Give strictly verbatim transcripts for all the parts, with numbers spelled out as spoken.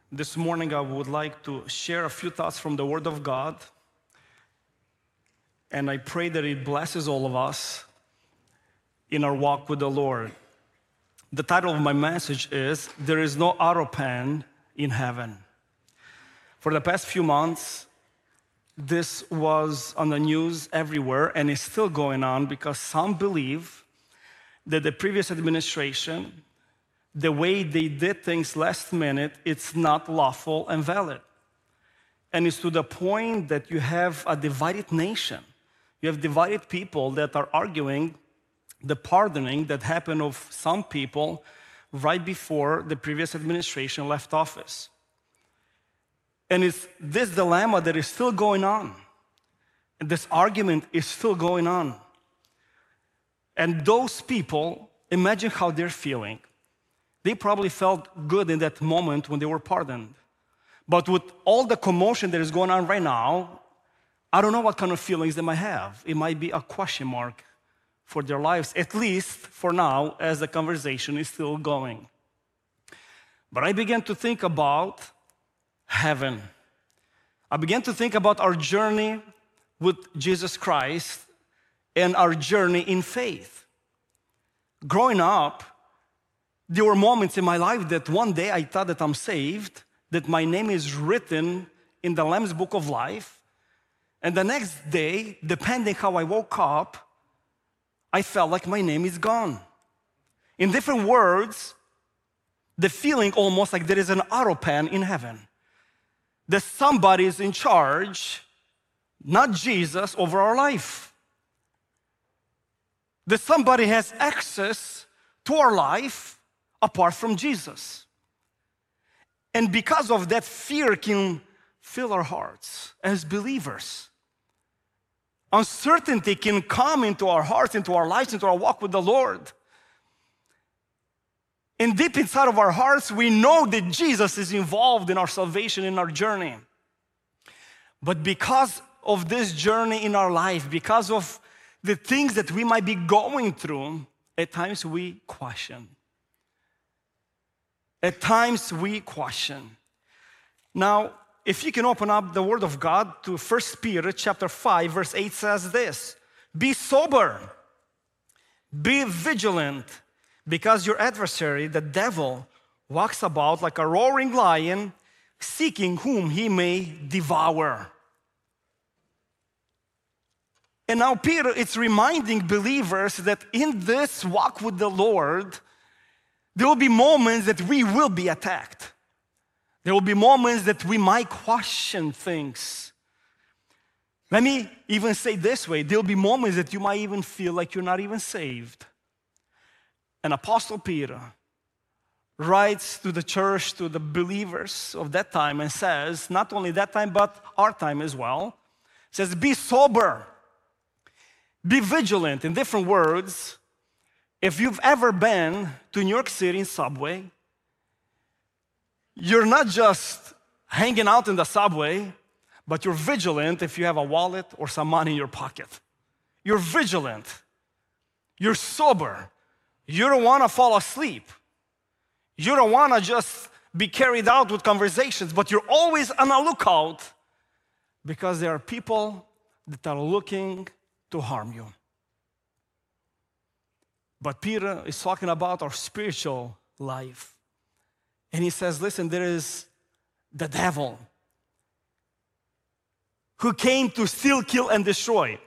This morning, I would like to share a few thoughts from the Word of God, and I pray that it blesses all of us in our walk with the Lord. The title of my message is, There is no auto pen in heaven. For the past few months, this was on the news everywhere, and it's still going on because some believe that the previous administration, the way they did things last minute, it's not lawful and valid. And it's to the point that you have a divided nation. You have divided people that are arguing the pardoning that happened of some people right before the previous administration left office. And it's this dilemma that is still going on. And this argument is still going on. And those people, imagine how they're feeling. They probably felt good in that moment when they were pardoned. But with all the commotion that is going on right now, I don't know what kind of feelings they might have. It might be a question mark for their lives, at least for now, as the conversation is still going. But I began to think about heaven. I began to think about our journey with Jesus Christ and our journey in faith. Growing up, there were moments in my life that one day I thought that I'm saved, that my name is written in the Lamb's Book of Life, and the next day, depending how I woke up, I felt like my name is gone. In different words, the feeling almost like there is an auto pen in heaven, that somebody is in charge, not Jesus, over our life. That somebody has access to our life apart from Jesus. And because of that, fear can fill our hearts as believers. Uncertainty can come into our hearts, into our lives, into our walk with the Lord. And deep inside of our hearts, we know that Jesus is involved in our salvation, in our journey. But because of this journey in our life, because of the things that we might be going through, at times we question. At times we question. Now, if you can open up the Word of God to First Peter chapter five, verse eight says this, Be sober, be vigilant, because your adversary, the devil, walks about like a roaring lion, seeking whom he may devour. And now Peter is reminding believers that in this walk with the Lord, there will be moments that we will be attacked. There will be moments that we might question things. Let me even say this way, there will be moments that you might even feel like you're not even saved. And Apostle Peter writes to the church, to the believers of that time and says, not only that time, but our time as well, says, be sober, be vigilant. In different words, if you've ever been to New York City in subway, you're not just hanging out in the subway, but you're vigilant if you have a wallet or some money in your pocket. You're vigilant. You're sober. You don't want to fall asleep. You don't want to just be carried out with conversations, but you're always on the lookout because there are people that are looking to harm you. But Peter is talking about our spiritual life. And he says, listen, there is the devil who came to steal, kill, and destroy.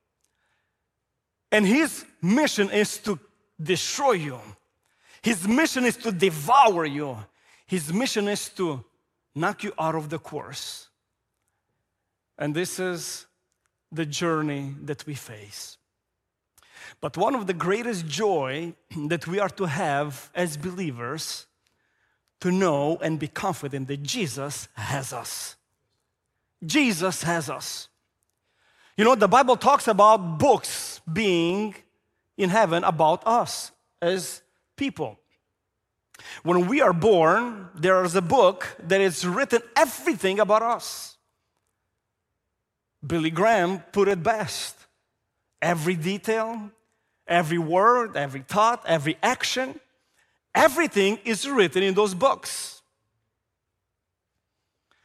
And his mission is to destroy you. His mission is to devour you. His mission is to knock you out of the course. And this is the journey that we face. But one of the greatest joy that we are to have as believers, to know and be confident that Jesus has us. Jesus has us. You know, the Bible talks about books being in heaven about us as people. When we are born, there is a book that is written everything about us. Billy Graham put it best. Every detail, every word, every thought, every action, everything is written in those books.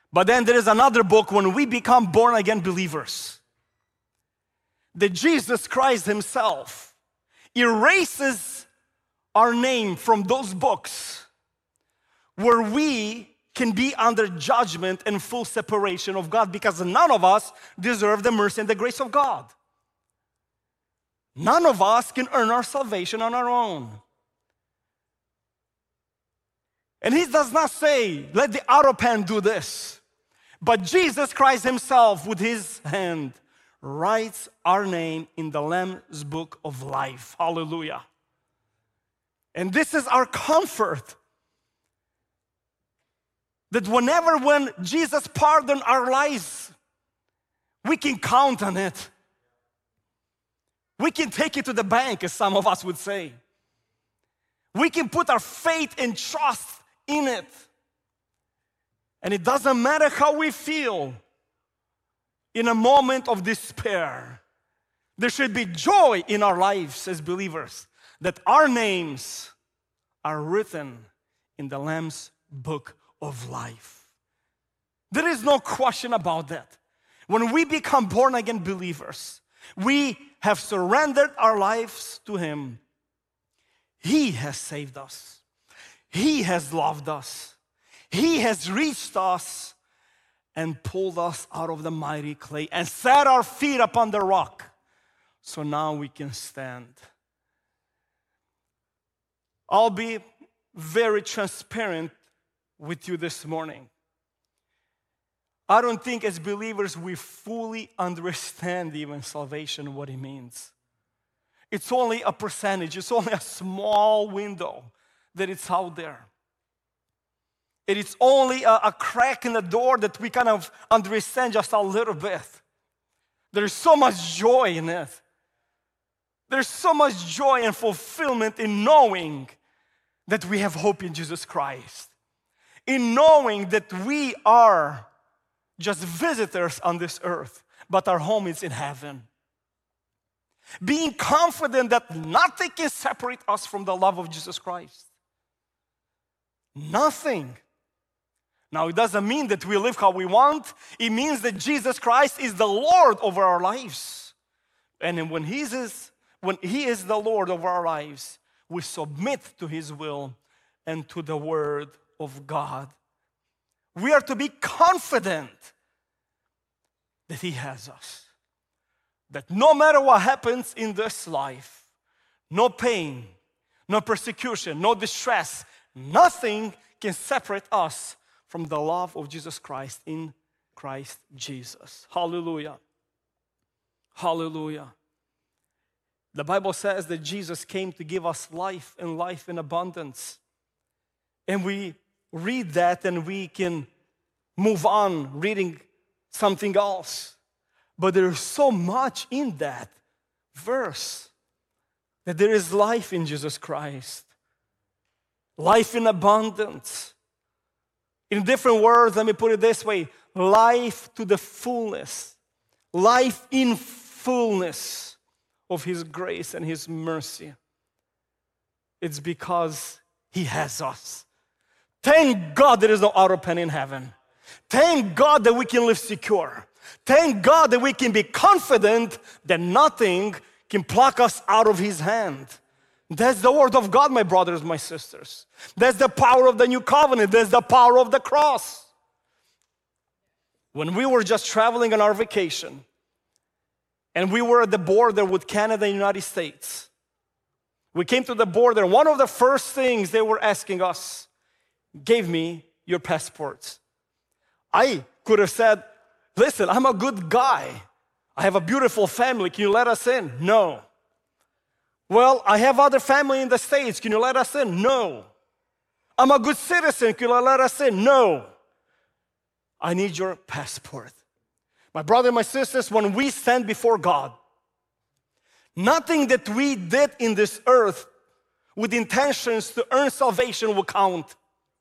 But then there is another book when we become born again believers. That Jesus Christ himself erases our name from those books where we can be under judgment and full separation of God, because none of us deserve the mercy and the grace of God. None of us can earn our salvation on our own. And he does not say, let the arrow pen do this. But Jesus Christ himself, with his hand, writes our name in the Lamb's book of life. Hallelujah. And this is our comfort. That whenever when Jesus pardoned our lives, we can count on it. We can take it to the bank, as some of us would say. We can put our faith and trust in it. And it doesn't matter how we feel in a moment of despair. There should be joy in our lives as believers that our names are written in the Lamb's book of life. There is no question about that. When we become born again believers, we have surrendered our lives to him. He has saved us. He has loved us. He has reached us and pulled us out of the mighty clay and set our feet upon the rock. So now we can stand. I'll be very transparent with you this morning. I don't think as believers we fully understand even salvation, what it means. It's only a percentage, it's only a small window that it's out there. It is only a, a crack in the door that we kind of understand just a little bit. There's so much joy in it. There's so much joy and fulfillment in knowing that we have hope in Jesus Christ. In knowing that we are just visitors on this earth, but our home is in heaven. Being confident that nothing can separate us from the love of Jesus Christ. Nothing. Now, it doesn't mean that we live how we want. It means that Jesus Christ is the Lord over our lives. And when He is, when He is the Lord over our lives, we submit to His will and to the Word of God. We are to be confident that He has us. That no matter what happens in this life, no pain, no persecution, no distress, nothing can separate us from the love of Jesus Christ in Christ Jesus. Hallelujah. Hallelujah. The Bible says that Jesus came to give us life and life in abundance. And we read that and we can move on reading something else. But there is so much in that verse that there is life in Jesus Christ. Life in abundance. In different words, let me put it this way. Life to the fullness. Life in fullness of His grace and His mercy. It's because He has us. Thank God there is no auto pen in heaven. Thank God that we can live secure. Thank God that we can be confident that nothing can pluck us out of His hand. That's the word of God, my brothers, my sisters. That's the power of the new covenant. That's the power of the cross. When we were just traveling on our vacation, and we were at the border with Canada and the United States, we came to the border. One of the first things they were asking us, give me your passports. I could have said, listen, I'm a good guy. I have a beautiful family. Can you let us in? No. Well, I have other family in the States. Can you let us in? No. I'm a good citizen. Can you let us in? No. I need your passport. My brother and my sisters, when we stand before God, nothing that we did in this earth with intentions to earn salvation will count.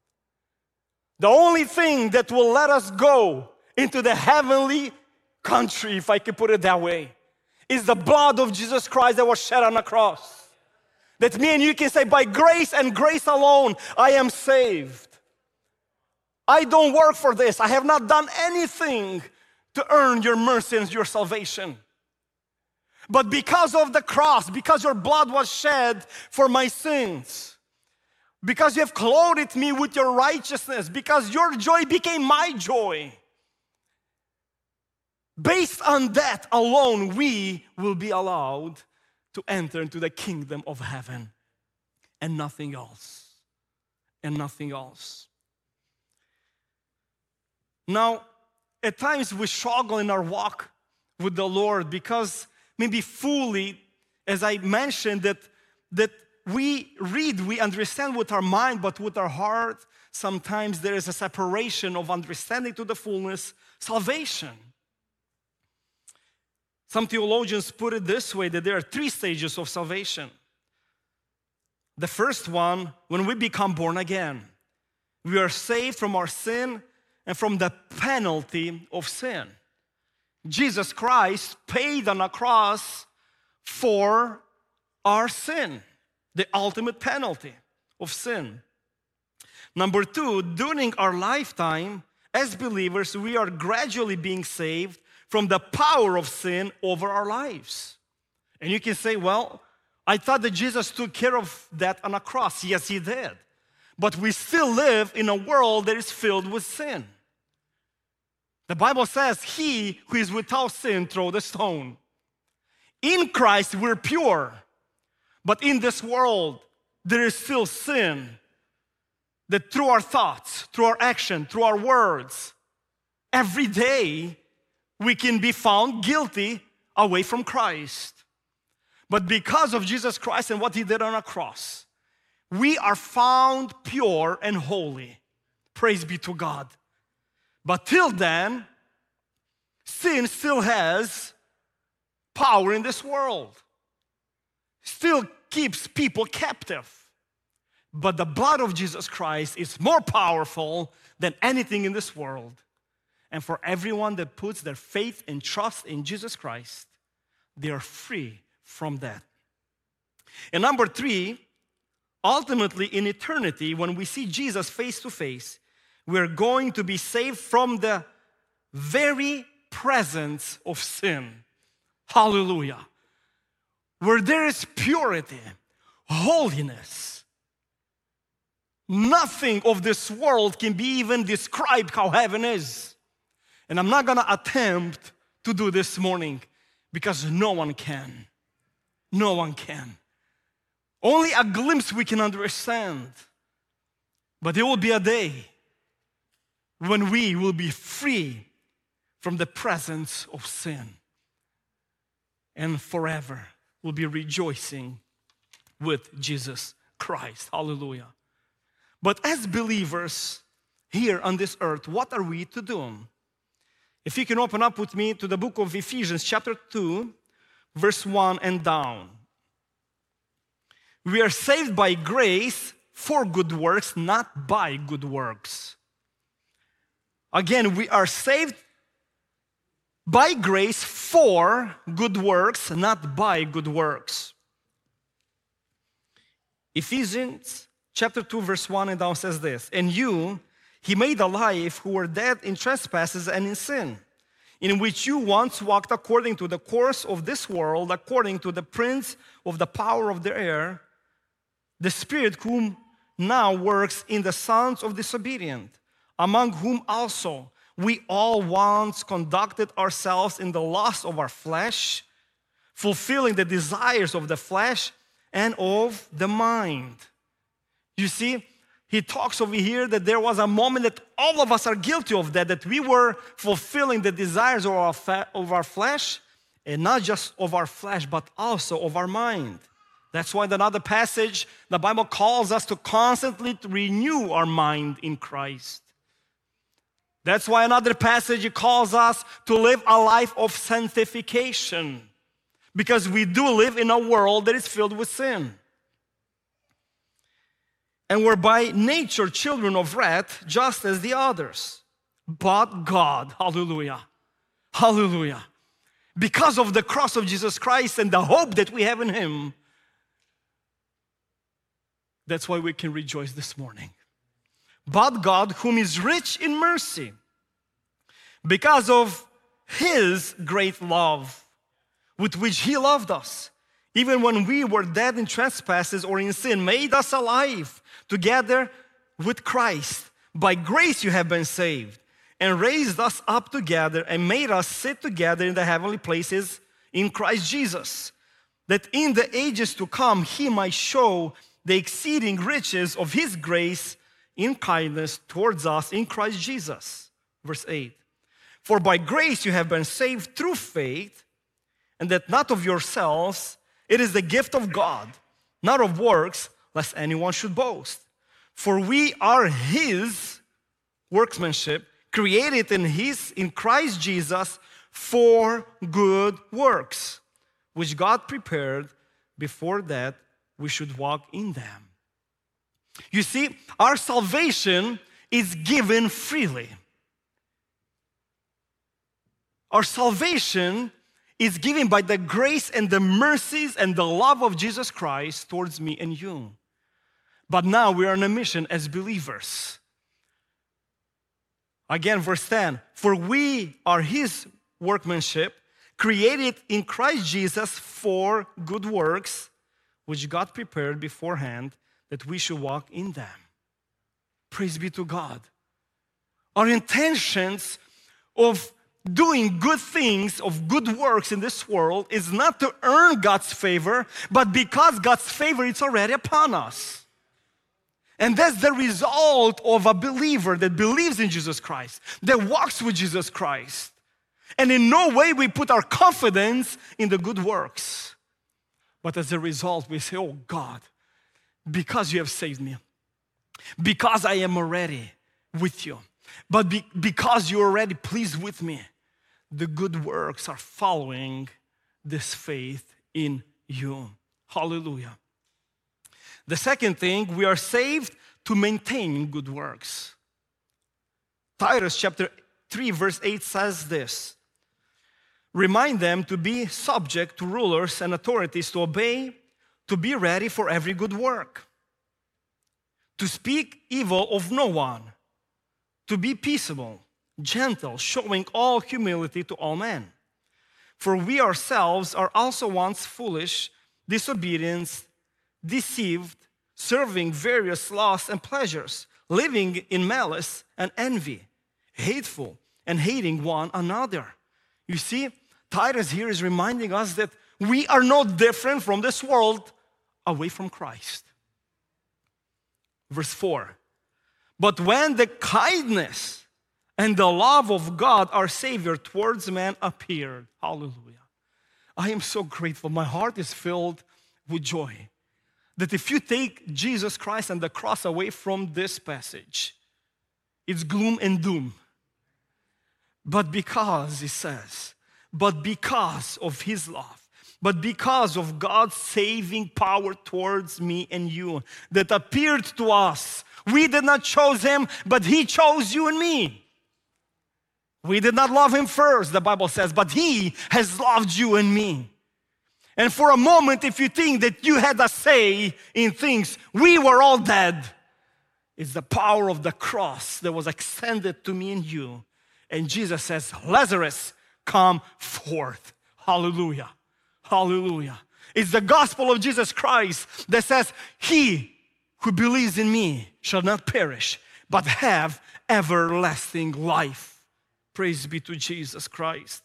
The only thing that will let us go into the heavenly country, if I can put it that way, is the blood of Jesus Christ that was shed on the cross. That me and you can say, by grace and grace alone, I am saved. I don't work for this. I have not done anything to earn your mercy and your salvation. But because of the cross, because your blood was shed for my sins, because you have clothed me with your righteousness, because your joy became my joy, based on that alone, we will be allowed to enter into the kingdom of heaven, and nothing else, and nothing else. Now, at times we struggle in our walk with the Lord because maybe fully, as I mentioned, that, that we read, we understand with our mind, but with our heart, sometimes there is a separation of understanding to the fullness, salvation. Some theologians put it this way, that there are three stages of salvation. The first one, when we become born again, we are saved from our sin and from the penalty of sin. Jesus Christ paid on a cross for our sin, the ultimate penalty of sin. Number two, during our lifetime, as believers, we are gradually being saved from the power of sin over our lives. And you can say, well, I thought that Jesus took care of that on a cross. Yes, He did. But we still live in a world that is filled with sin. The Bible says, he who is without sin, throw the stone. In Christ, we're pure. But in this world, there is still sin that through our thoughts, through our action, through our words, every day we can be found guilty away from Christ. But because of Jesus Christ and what He did on a cross, we are found pure and holy. Praise be to God. But till then, sin still has power in this world. Still keeps people captive. But the blood of Jesus Christ is more powerful than anything in this world. And for everyone that puts their faith and trust in Jesus Christ, they are free from that. And number three, ultimately in eternity, when we see Jesus face to face, we're going to be saved from the very presence of sin. Hallelujah. Where there is purity, holiness, nothing of this world can be even described how heaven is. And I'm not going to attempt to do this morning because no one can. No one can. Only a glimpse we can understand. But there will be a day when we will be free from the presence of sin. And forever we'll be rejoicing with Jesus Christ. Hallelujah. But as believers here on this earth, what are we to do? If you can open up with me to the book of Ephesians chapter two, verse one and down. We are saved by grace for good works, not by good works. Again, we are saved by grace for good works, not by good works. Ephesians chapter two, verse one and down says this, and you He made alive who were dead in trespasses and in sin, in which you once walked according to the course of this world, according to the prince of the power of the air, the spirit whom now works in the sons of disobedience, among whom also we all once conducted ourselves in the lust of our flesh, fulfilling the desires of the flesh and of the mind. You see, he talks over here that there was a moment that all of us are guilty of that, that we were fulfilling the desires of our, fa- of our flesh, and not just of our flesh, but also of our mind. That's why in another passage, the Bible calls us to constantly renew our mind in Christ. That's why another passage it calls us to live a life of sanctification, because we do live in a world that is filled with sin. And we're by nature children of wrath, just as the others. But God, hallelujah, hallelujah, because of the cross of Jesus Christ and the hope that we have in Him, that's why we can rejoice this morning. but God, whom is rich in mercy, because of his great love with which he loved us, even when we were dead in trespasses or in sin, made us alive together with Christ. By grace you have been saved, and raised us up together and made us sit together in the heavenly places in Christ Jesus, that in the ages to come he might show the exceeding riches of his grace in kindness towards us in Christ Jesus. Verse eight. For by grace you have been saved through faith, and that not of yourselves, it is the gift of God, not of works, lest anyone should boast. For we are his workmanship, created in his in Christ Jesus for good works, which God prepared before that we should walk in them. You see, our salvation is given freely. Our salvation is given by the grace and the mercies and the love of Jesus Christ towards me and you. But now we are on a mission as believers. Again, verse ten, for we are his workmanship, created in Christ Jesus for good works, which God prepared beforehand that we should walk in them. Praise be to God. Our intentions of doing good things, of good works in this world is not to earn God's favor, but because God's favor is already upon us. And that's the result of a believer that believes in Jesus Christ, that walks with Jesus Christ. And in no way we put our confidence in the good works. But as a result, we say, oh God, because you have saved me, because I am already with you, but be, because you're already pleased with me, the good works are following this faith in you. Hallelujah. The second thing, we are saved to maintain good works. Titus chapter three verse eight says this, remind them to be subject to rulers and authorities, to obey, to be ready for every good work, to speak evil of no one, to be peaceable, gentle, showing all humility to all men. For we ourselves are also once foolish, disobedient, deceived, serving various lusts and pleasures, living in malice and envy, hateful and hating one another. You see, Titus here is reminding us that we are no different from this world away from Christ. Verse four, but when the kindness and the love of God, our Savior, towards man appeared. Hallelujah. I am so grateful. My heart is filled with joy that if you take Jesus Christ and the cross away from this passage, it's gloom and doom. But because, it says, but because of his love, but because of God's saving power towards me and you that appeared to us, we did not choose him, but he chose you and me. We did not love him first, the Bible says, but he has loved you and me. And for a moment, if you think that you had a say in things, we were all dead. It's the power of the cross that was extended to me and you. And Jesus says, Lazarus, come forth. Hallelujah. Hallelujah. It's the gospel of Jesus Christ that says, he who believes in me shall not perish, but have everlasting life. Praise be to Jesus Christ.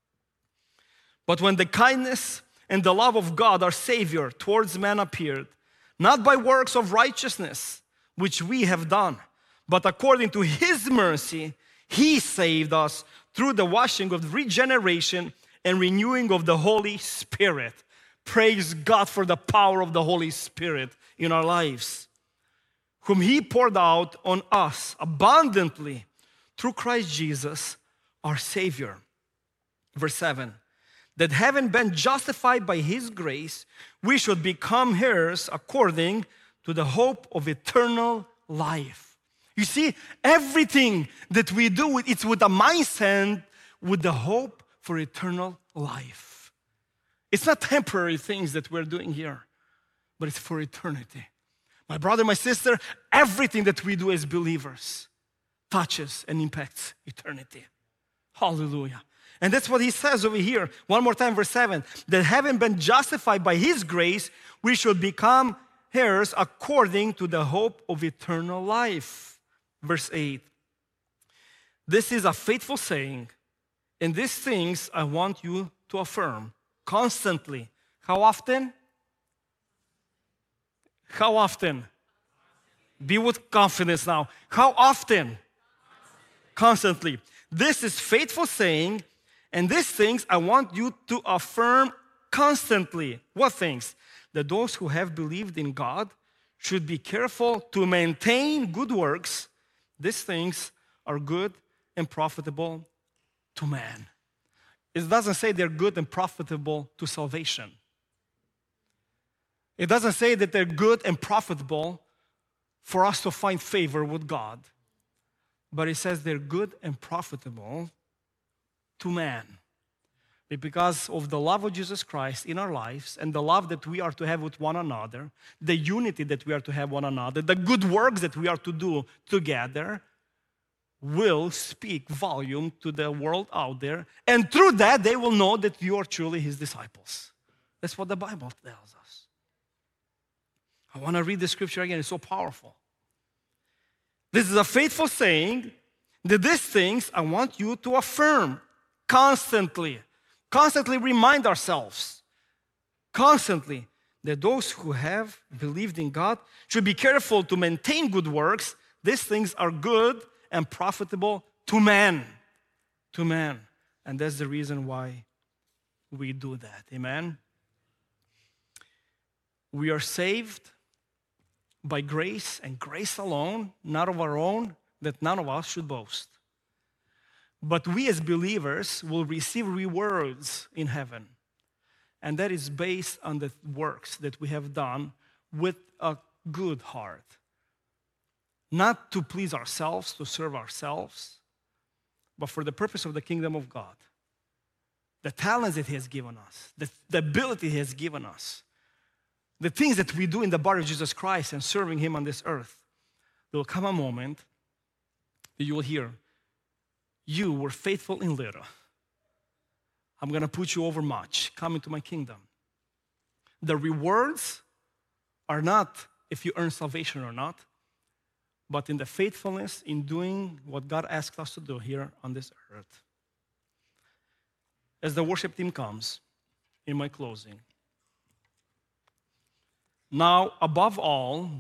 But when the kindness and the love of God, our Savior, towards man appeared, not by works of righteousness, which we have done, but according to his mercy, he saved us through the washing of regeneration and renewing of the Holy Spirit. Praise God for the power of the Holy Spirit in our lives, whom he poured out on us abundantly through Christ Jesus, our Savior. Verse seven, that having been justified by his grace, we should become heirs according to the hope of eternal life. You see, everything that we do, it's with a mindset, with the hope for eternal life. It's not temporary things that we're doing here, but it's for eternity. My brother, my sister, everything that we do as believers touches and impacts eternity. Hallelujah. And that's what he says over here. One more time, verse seven. That having been justified by his grace, we should become heirs according to the hope of eternal life. Verse eight. This is a faithful saying, and these things I want you to affirm constantly. How often? How often? Be with confidence now. How often? Constantly. This is faithful saying, and these things I want you to affirm constantly. What things? That those who have believed in God should be careful to maintain good works. These things are good and profitable to man. It doesn't say they're good and profitable to salvation. It doesn't say that they're good and profitable for us to find favor with God. But it says they're good and profitable to man. Because of the love of Jesus Christ in our lives and the love that we are to have with one another, the unity that we are to have one another, the good works that we are to do together will speak volume to the world out there. And through that, they will know that you are truly his disciples. That's what the Bible tells us. I want to read the scripture again. It's so powerful. This is a faithful saying that these things I want you to affirm constantly. Constantly remind ourselves, constantly, that those who have believed in God should be careful to maintain good works. These things are good and profitable to man. To man. And that's the reason why we do that. Amen? We are saved by grace and grace alone, not of our own, that none of us should boast. But we as believers will receive rewards in heaven. And that is based on the works that we have done with a good heart. Not to please ourselves, to serve ourselves, but for the purpose of the kingdom of God. The talents that he has given us, the, the ability he has given us, the things that we do in the body of Jesus Christ and serving him on this earth. There will come a moment that you will hear, you were faithful in little. I'm going to put you over much. Come into my kingdom. The rewards are not if you earn salvation or not, but in the faithfulness in doing what God asked us to do here on this earth. As the worship team comes, in my closing. Now, above all,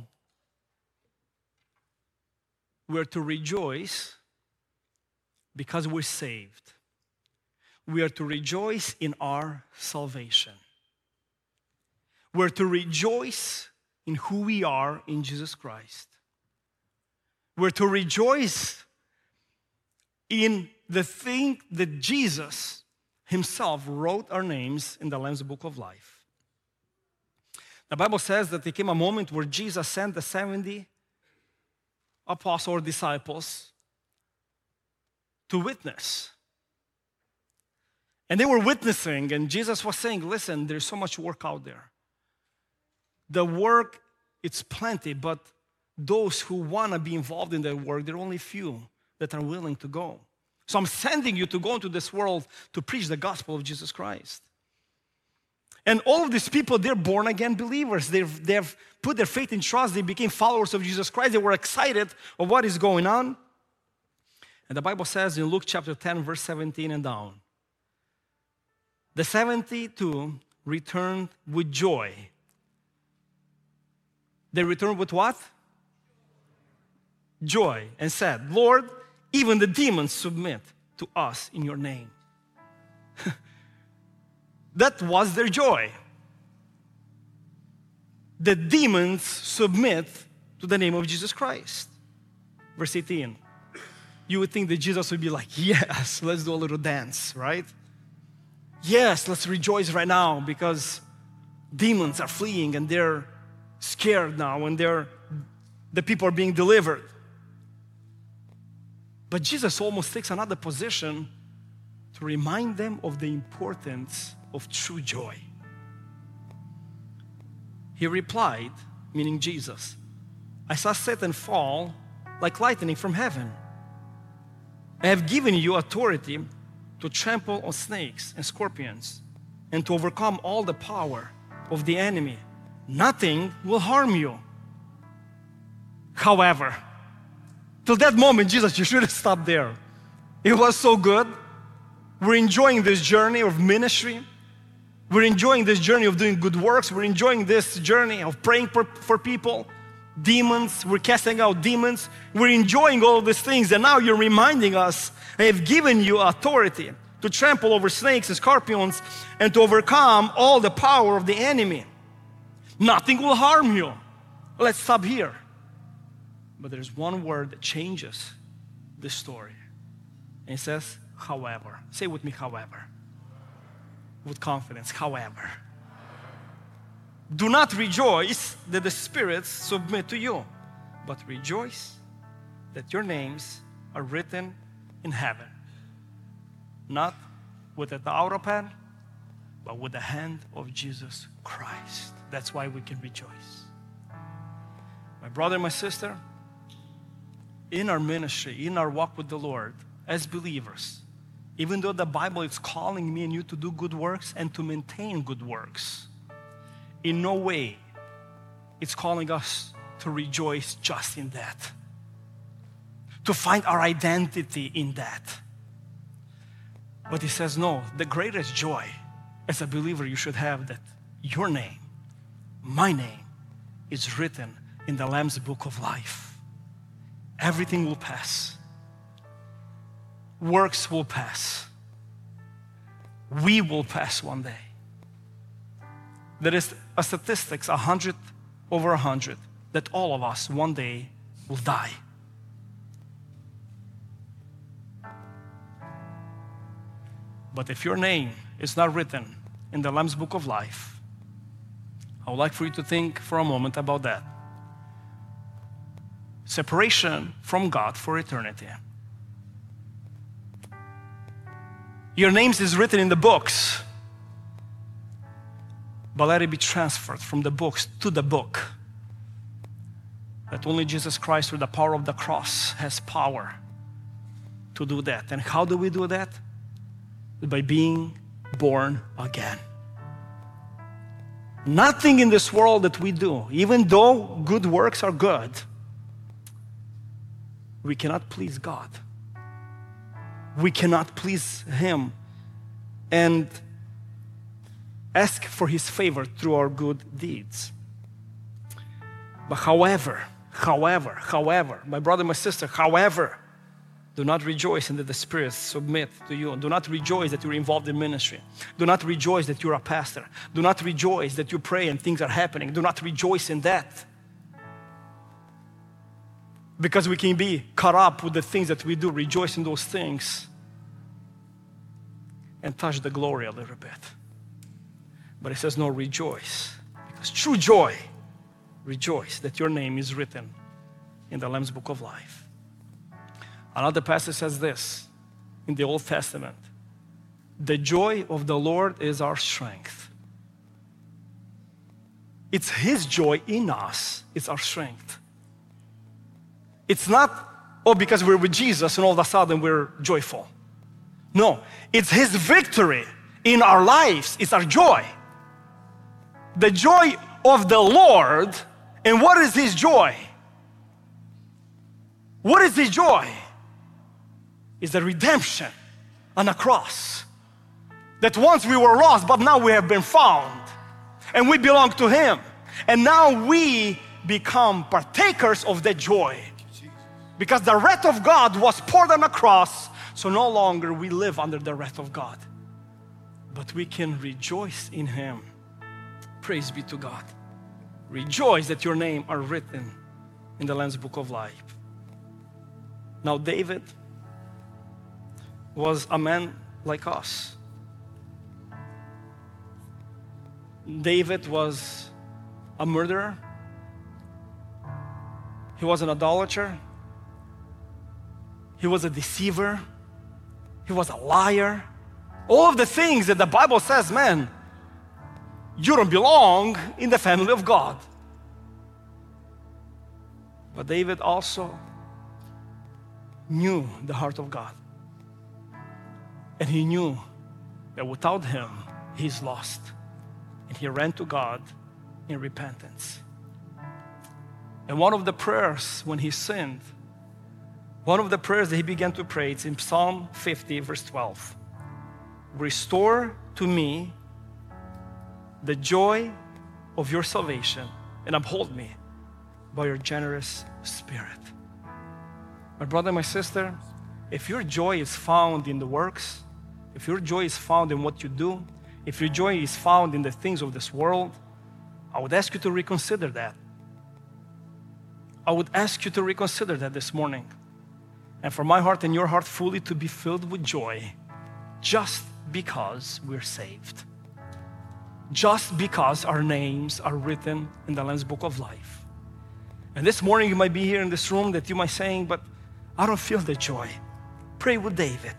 we're to rejoice because we're saved. We are to rejoice in our salvation. We're to rejoice in who we are in Jesus Christ. We're to rejoice in the thing that Jesus himself wrote our names in the Lamb's Book of Life. The Bible says that there came a moment where Jesus sent the seventy apostles or disciples to witness. And they were witnessing, and Jesus was saying, listen, there's so much work out there. The work, it's plenty, but those who want to be involved in that work, there are only few that are willing to go. So I'm sending you to go into this world to preach the gospel of Jesus Christ. And all of these people, they're born-again believers. They've, they've put their faith and trust. They became followers of Jesus Christ. They were excited of what is going on. And the Bible says in Luke chapter ten, verse seventeen and down, the seventy-two returned with joy. They returned with what? Joy. And said, Lord, even the demons submit to us in your name. That was their joy. The demons submit to the name of Jesus Christ. Verse eighteen. You would think that Jesus would be like, yes, let's do a little dance, right? Yes, let's rejoice right now because demons are fleeing and they're scared now and they're, the people are being delivered. But Jesus almost takes another position to remind them of the importance of true joy. He replied, meaning Jesus, I saw Satan fall like lightning from heaven. I have given you authority to trample on snakes and scorpions and to overcome all the power of the enemy. Nothing will harm you. However, till that moment, Jesus, you should have stopped there. It was so good. We're enjoying this journey of ministry. We're enjoying this journey of doing good works. We're enjoying this journey of praying for, for people. Demons, we're casting out demons. We're enjoying all these things. And now you're reminding us, I have given you authority to trample over snakes and scorpions and to overcome all the power of the enemy. Nothing will harm you. Let's stop here. But there's one word that changes the story. And it says, however. Say with me, however. With confidence, however. Do not rejoice that the spirits submit to you, but rejoice that your names are written in heaven. Not with the auto pen, but with the hand of Jesus Christ. That's why we can rejoice. My brother, my sister, in our ministry, in our walk with the Lord, as believers, even though the Bible is calling me and you to do good works and to maintain good works, in no way it's calling us to rejoice just in that, to find our identity in that. But he says, no, the greatest joy as a believer you should have that your name, my name, is written in the Lamb's book of life. Everything will pass. Works will pass. We will pass one day. There is a statistics, a hundred over a hundred, that all of us one day will die. But if your name is not written in the Lamb's book of life, I would like for you to think for a moment about that. Separation from God for eternity. Your names is written in the books, but let it be transferred from the books to the book. That only Jesus Christ, through the power of the cross, has power to do that. And how do we do that? By being born again. Nothing in this world that we do, even though good works are good, we cannot please God. We cannot please Him and ask for His favor through our good deeds. But however, however, however, my brother, my sister, however, do not rejoice in that the spirits submit to you. Do not rejoice that you're involved in ministry. Do not rejoice that you're a pastor. Do not rejoice that you pray and things are happening. Do not rejoice in that. Because we can be caught up with the things that we do, rejoice in those things, and touch the glory a little bit. But it says, no, rejoice. Because true joy, rejoice that your name is written in the Lamb's book of life. Another passage says this in the Old Testament: the joy of the Lord is our strength. It's His joy in us, it's our strength. It's not, oh, because we're with Jesus and all of a sudden we're joyful. No, it's His victory in our lives, it's our joy. The joy of the Lord. And what is His joy? What is His joy? Is the redemption on a cross. That once we were lost, but now we have been found. And we belong to Him. And now we become partakers of that joy. Because the wrath of God was poured on the cross, so no longer we live under the wrath of God. But we can rejoice in Him. Praise be to God. Rejoice that your name are written in the Lamb's book of life. Now David was a man like us. David was a murderer. He was an idolater. He was a deceiver. He was a liar. All of the things that the Bible says, man, you don't belong in the family of God. But David also knew the heart of God. And he knew that without him, he's lost. And he ran to God in repentance. And one of the prayers when he sinned, one of the prayers that he began to pray, it's in Psalm fifty, verse twelve. Restore to me the joy of your salvation and uphold me by your generous spirit. My brother, my sister, if your joy is found in the works, if your joy is found in what you do, if your joy is found in the things of this world, I would ask you to reconsider that. I would ask you to reconsider that this morning. And for my heart and your heart fully to be filled with joy just because we're saved. Just because our names are written in the Lamb's Book of Life. And this morning you might be here in this room that you might saying, but I don't feel the joy. Pray with David.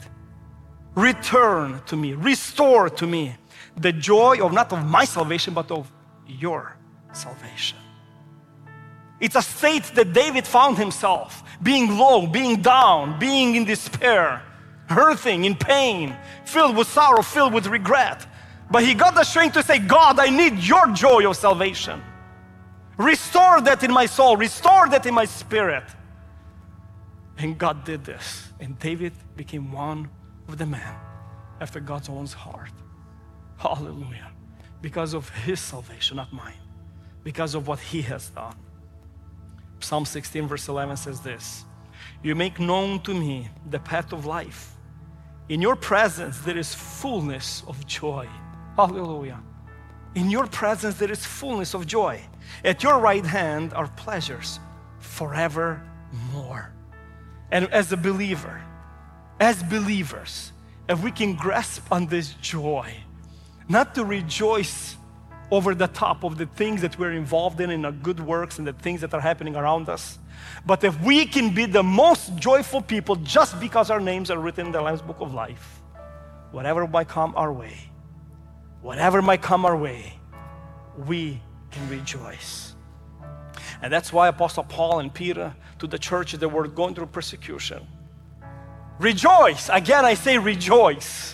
Return to me, restore to me the joy of not of my salvation, but of your salvation. It's a state that David found himself, being low, being down, being in despair, hurting, in pain, filled with sorrow, filled with regret. But he got the strength to say, God, I need your joy of salvation. Restore that in my soul, restore that in my spirit. And God did this. And David became one of the men after God's own heart. Hallelujah. Because of his salvation, not mine. Because of what he has done. Psalm sixteen verse eleven says this, you make known to me the path of life. In your presence there is fullness of joy. Hallelujah. In your presence there is fullness of joy. At your right hand are pleasures forevermore. And as a believer, as believers, if we can grasp on this joy, not to rejoice over the top of the things that we're involved in, in our good works and the things that are happening around us. But if we can be the most joyful people just because our names are written in the Lamb's Book of Life, whatever might come our way, whatever might come our way, we can rejoice. And that's why Apostle Paul and Peter to the churches that were going through persecution, rejoice. Again, I say rejoice.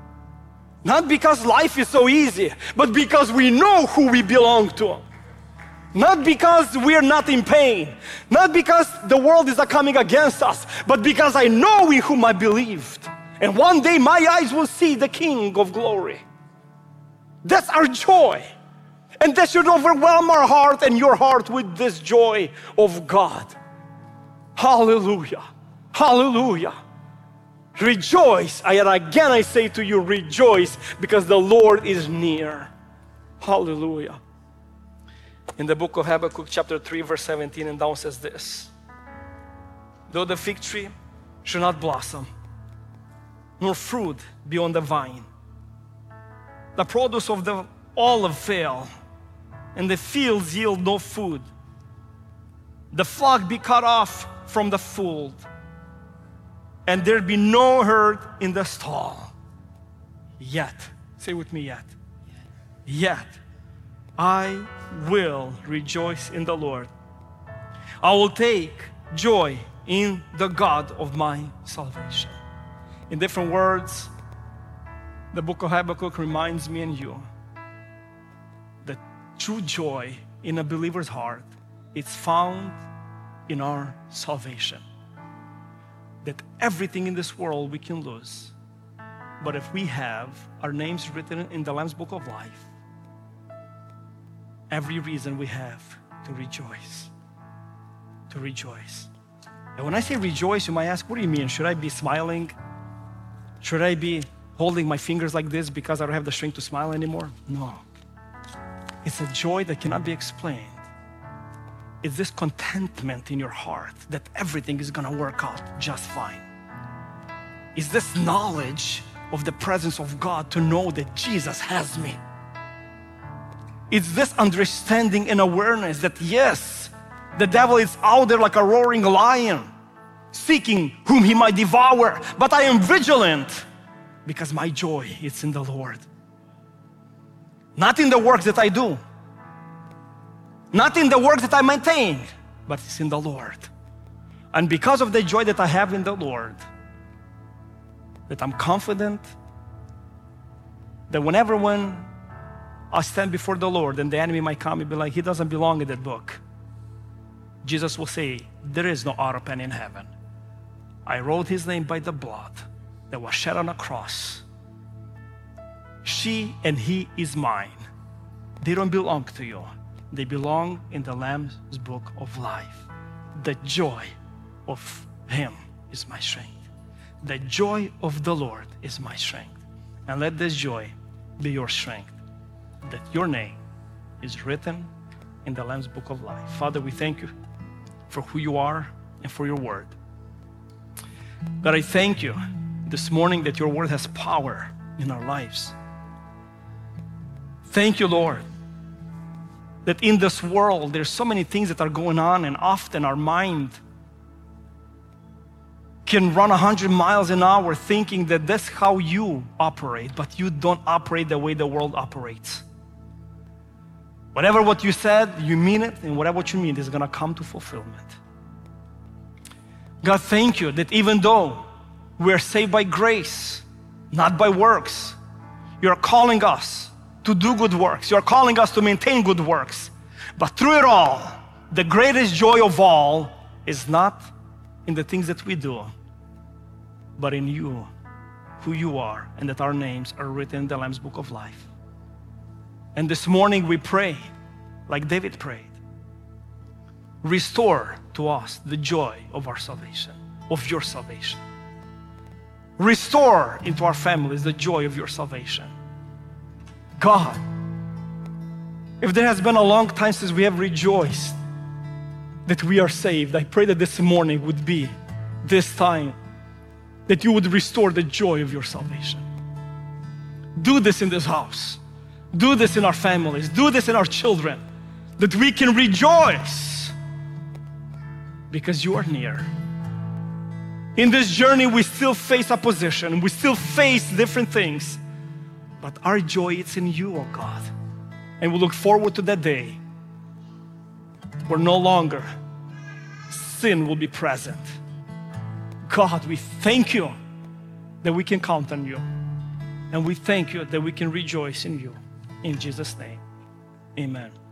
Not because life is so easy, but because we know who we belong to. Not because we're not in pain. Not because the world is not coming against us, but because I know in whom I believed. And one day my eyes will see the King of glory. That's our joy. And that should overwhelm our heart and your heart with this joy of God. Hallelujah. Hallelujah. Rejoice, and again I say to you, rejoice, because the Lord is near. Hallelujah. In the book of Habakkuk, chapter three, verse seventeen and down says this, though the fig tree should not blossom, nor fruit be on the vine, the produce of the olive fail, and the fields yield no food, the flock be cut off from the fold, and there be no herd in the stall. Yet, say with me, yet. Yet, I will rejoice in the Lord. I will take joy in the God of my salvation. In different words, the book of Habakkuk reminds me and you that true joy in a believer's heart is found in our salvation. That everything in this world we can lose, but if we have our names written in the Lamb's Book of Life, every reason we have to rejoice, to rejoice. And when I say rejoice, you might ask, what do you mean? Should I be smiling? Should I be holding my fingers like this because I don't have the strength to smile anymore? No. It's a joy that cannot be explained. It's this contentment in your heart that everything is gonna work out just fine. It's this knowledge of the presence of God to know that Jesus has me. It's this understanding and awareness that yes, the devil is out there like a roaring lion, seeking whom he might devour, but I am vigilant because my joy is in the Lord. Not in the work that I do, not in the work that I maintain, but it's in the Lord. And because of the joy that I have in the Lord, that I'm confident that whenever when I stand before the Lord and the enemy might come and be like, he doesn't belong in that book, Jesus will say, there is no auto pen in heaven. I wrote his name by the blood that was shed on a cross. She and he is mine. They don't belong to you. They belong in the Lamb's book of life. The joy of him is my strength. The joy of the Lord is my strength. And let this joy be your strength, that your name is written in the Lamb's book of life. Father, we thank you for who you are and for your word. God, I thank you this morning that your word has power in our lives. Thank you, Lord, that in this world there's so many things that are going on, and often our mind can run one hundred miles an hour thinking that that's how you operate, but you don't operate the way the world operates. Whatever what you said, you mean it, and whatever what you mean is going to come to fulfillment. God, thank you that even though we are saved by grace, not by works, you are calling us to do good works. You are calling us to maintain good works. But through it all, the greatest joy of all is not in the things that we do, but in you, who you are, and that our names are written in the Lamb's book of life. And this morning we pray, like David prayed, restore to us the joy of our salvation, of your salvation. Restore into our families the joy of your salvation. God, if there has been a long time since we have rejoiced that we are saved, I pray that this morning would be this time that you would restore the joy of your salvation. Do this in this house. Do this in our families. Do this in our children, that we can rejoice because you are near. In this journey, we still face opposition. We still face different things, but our joy is in you, oh God. And we look forward to that day where no longer sin will be present. God, we thank you that we can count on you. And we thank you that we can rejoice in you. In Jesus' name, amen.